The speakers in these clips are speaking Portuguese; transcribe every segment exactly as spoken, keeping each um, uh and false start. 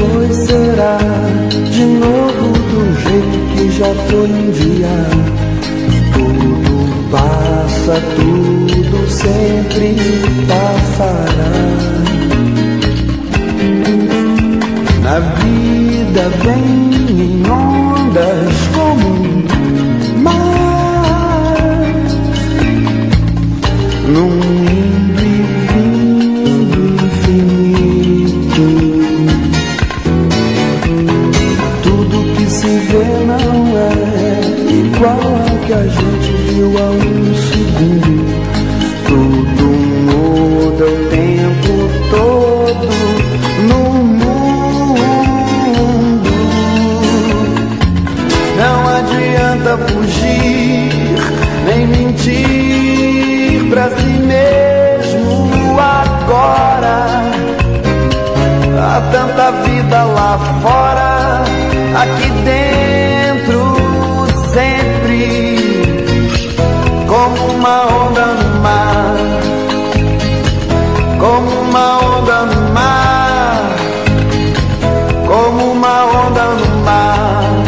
foi será de novo do jeito que já foi um dia. Tudo passa, tudo sempre passará. Na vida vem em ondas como um mar, num indo e vindo infinito. Tudo que se vê não é igual ao que a gente viu há um segundo. Tudo muda o tempo todo no mundo. Não adianta fugir, nem mentir pra si mesmo agora. Há tanta vida lá fora, aqui dentro sempre, como uma onda no mar, como uma onda no mar, como uma onda no mar,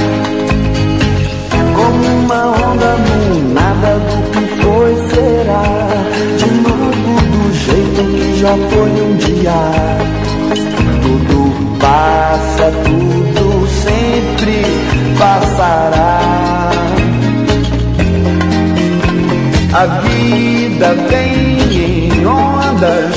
como uma onda no nada. Do que foi será de novo do jeito que já foi um dia. Tudo passa, tudo sempre passará. A vida vem em ondas